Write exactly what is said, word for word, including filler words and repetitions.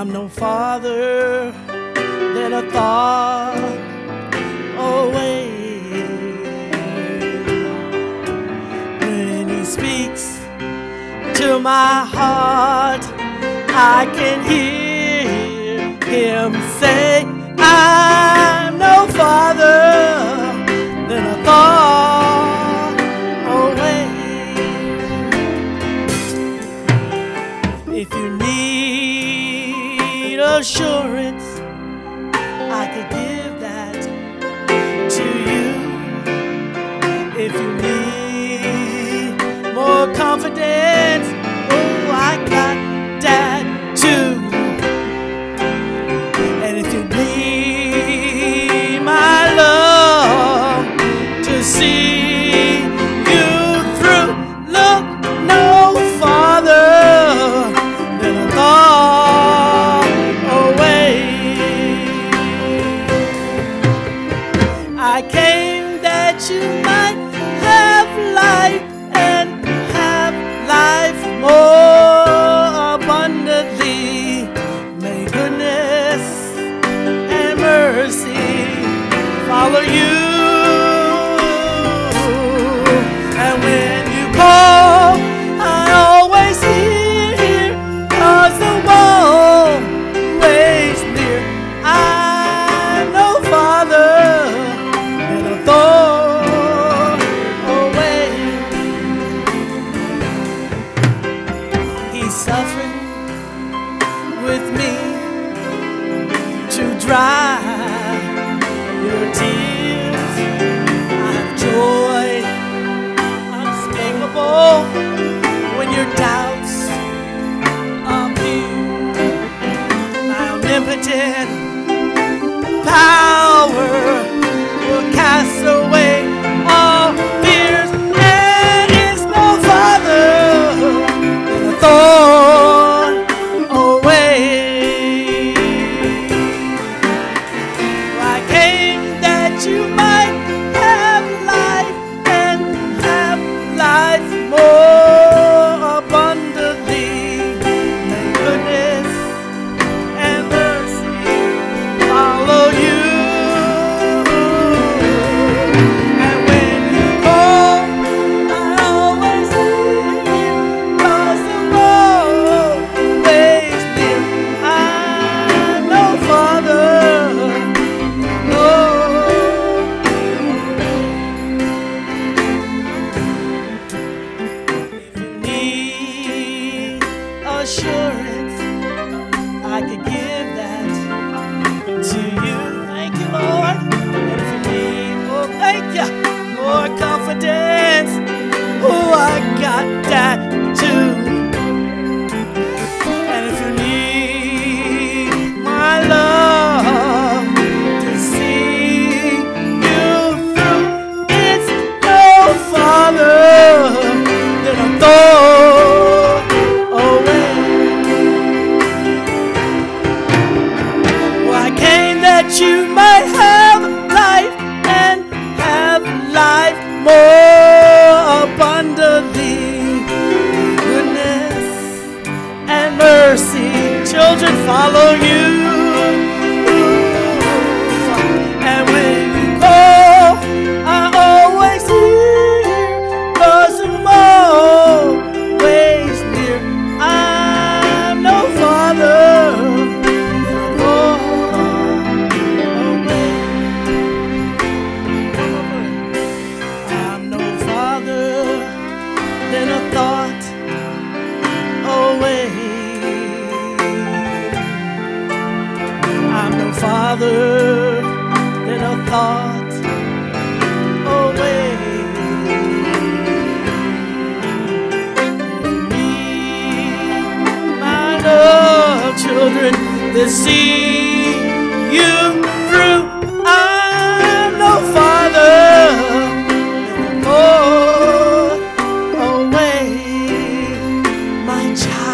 I'm no farther than a thought away. When he speaks to my heart, I can hear him say, I'm no farther than a thought away. If you need assurance, I could give that to you. If you need more confidence, oh, I got that too. And if you need my love to see you through, look no farther than a thought away. I came that you might have life and have life more abundantly. May goodness and mercy follow you. And when you call, I always hear, 'cause the always near. I'm no farther than a thought away. He's suffering with me to dry your tears. I have joy unspeakable when your doubts are few. My omnipotent power will cast away all fears, and it's no farther than a thought away. I came that you might have life and have life more abundantly. May goodness and mercy follow you. And when you call, I always hear, 'cause I'm always near. I'm no farther. If you need assurance, I could give that to you. Thank you, Lord. And if you need, oh, thank you, more confidence, oh, I got that too. And if you need my love to see you through, it's no farther than a thought away. Well, I came that you might have life and have life more abundantly. Goodness and mercy, children, follow you. And when you call, I always hear, 'cause I'm always near. I'm no farther than a thought away. I'm no farther than a thought away. I'm no farther than a thought away. My love, children, to see you through. I'm no farther than a thought away. My child.